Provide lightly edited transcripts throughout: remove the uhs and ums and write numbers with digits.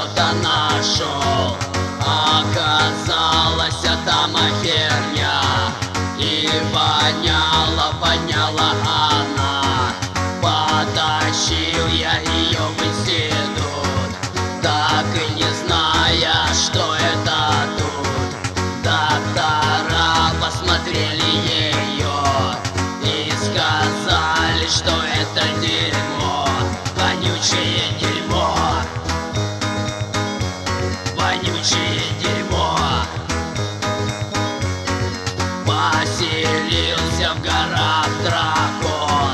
что-то нашел. Оказалось, это херня. И воняла, воняла она. Потащил я ее в институт, так и не зная, что это тут. Доктора посмотрели ее и сказали, что это дерьмо, вонючее дерьмо, вонючее дерьмо. Поселился в горах дракон,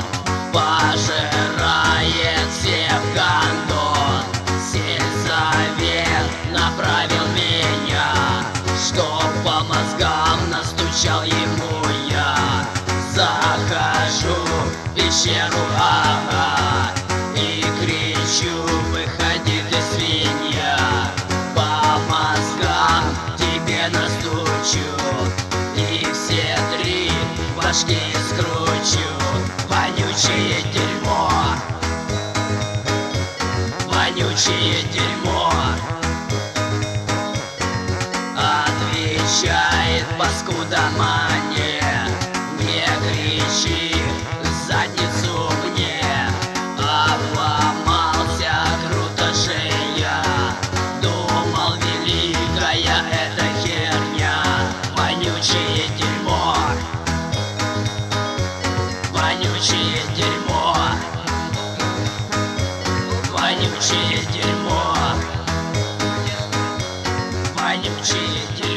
пожирает всех гондон. Сельсовет направил меня, чтоб по мозгам настучал ему я. Захожу в пещеру, ага, и кричу: выходи ты, свинья, по мозгам тебе настучу и все три башки скручу. Вонючее дерьмо, вонючее дерьмо. Отвечает паскуда мне: не кричи в задницу мне. Обломался круто же я, думал, великая эта херня. Вонючее дерьмо, вонючее дерьмо, вонючее дерьмо, вонючее дерьмо.